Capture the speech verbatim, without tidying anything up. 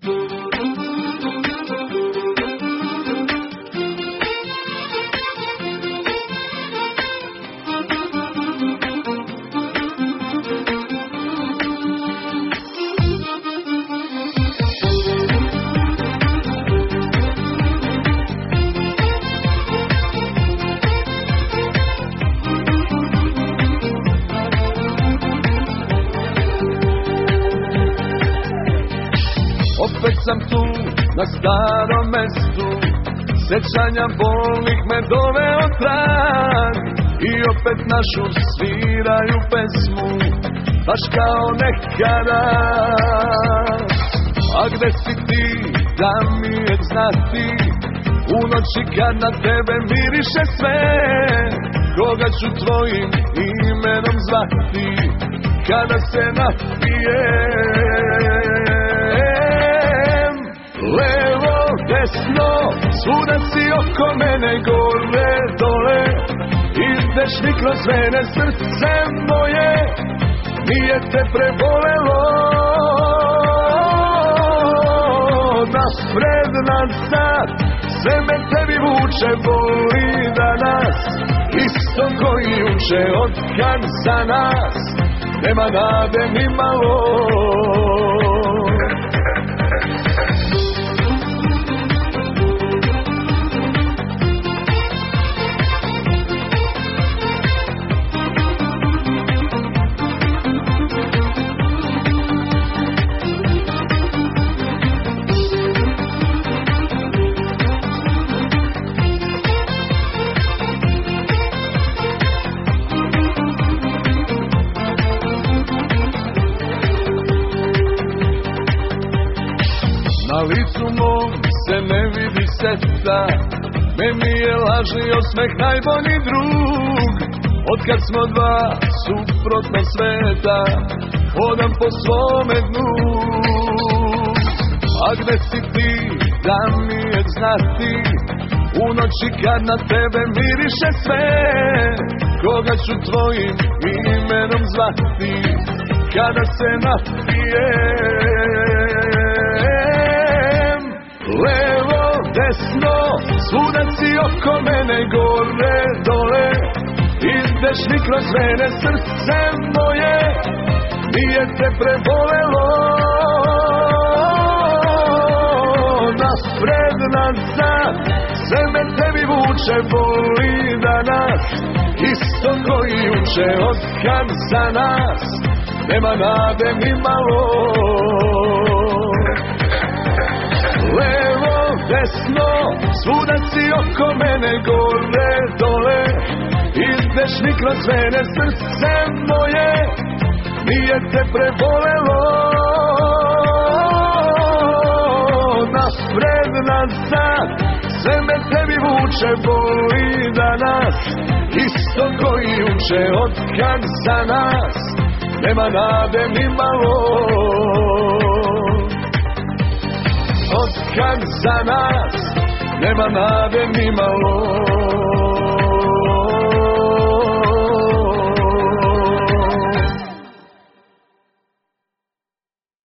Opet sam tu, na starom mestu, sećanja bolnih me doveo trag. I opet našu sviraju pesmu, baš kao nekada. A gde si ti, da mi je znati, u noći kad na tebe miriše sve, koga ću tvojim imenom zvati, kada se napijem. Levo, desno, svuda si oko mene, gore, dole, ideš mi kroz vene, srce moje, nije te prebolelo. Napred, nazad, sve me tebi vuče, boli danas, isto koji juče, otkad za nas nema nade ni malo. Na licu mom se ne vidi seta, meni je lažni osmeh najbolji drug. Otkad smo dva suprotna sveta, hodam po svome dnu. A gde si ti, da mi je znati, u noći kad na tebe miriše sve, koga ću tvojim imenom zvati, kada se napijem. Levo, desno, svuda si oko mene, gore, dole, ideš mi kroz vene, srce moje, nije te prebolelo. Napred, nazad, sve me tebi vuče, boli danas, isto koji juče, otkad za nas nema nade ni malo. Levo, desno, svuda si oko mene, gore, dole, ideš mi kroz vene, srce moje, nije te prebolelo. Napred, nazad, sve me tebi vuče, boli danas, isto koji juče, otkad za nas nema nade ni malo. Otkad za nas nema nade ni malo.